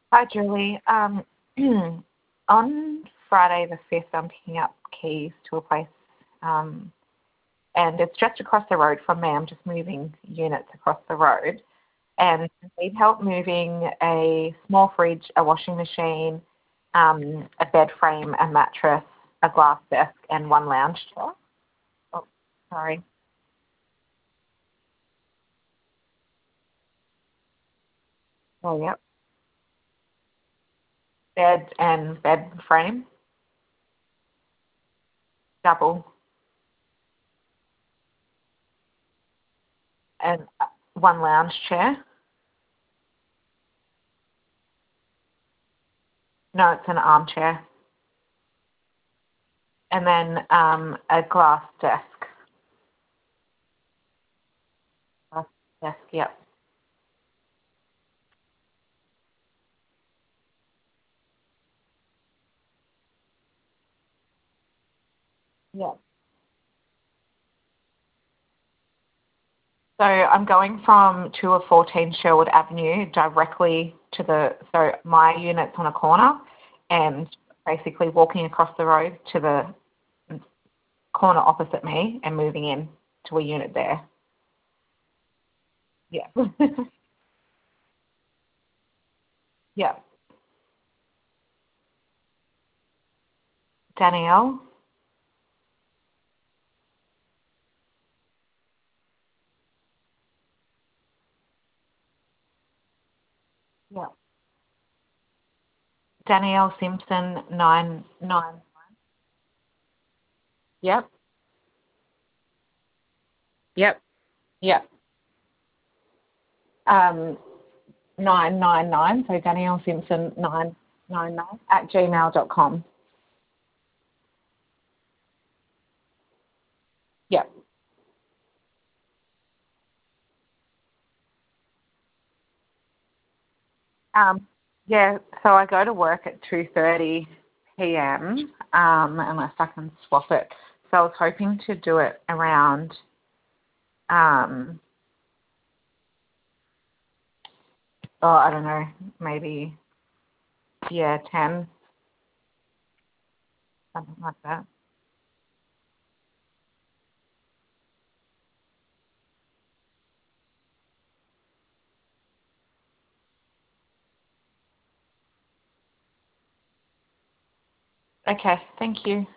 Hi, Julie. On Friday the 5th, I'm picking up keys to a place, um, and it's just across the road from me. I'm just moving units across the road, and I need help moving a small fridge, a washing machine, a bed frame, a mattress, a glass desk, and one lounge chair. Oh, sorry. Oh, yep. Bed and bed frame, double, and one lounge chair. No, it's an armchair. And then a glass desk. Glass desk, yep. Yep. So I'm going from 2 of 14 Sherwood Avenue directly to so my unit's on a corner, and basically walking across the road to the corner opposite me and moving in to a unit there. Yeah. Yeah. Danielle? Yeah. Danielle Simpson, 9. Yep. Yep. Yep. 999. So Danielle Simpson 999 at gmail.com. Yep. Um, yeah, so I go to work at 2:30 p.m. Unless I can swap it. So I was hoping to do it around, um, I don't know, maybe, yeah, 10, something like that. Okay, thank you.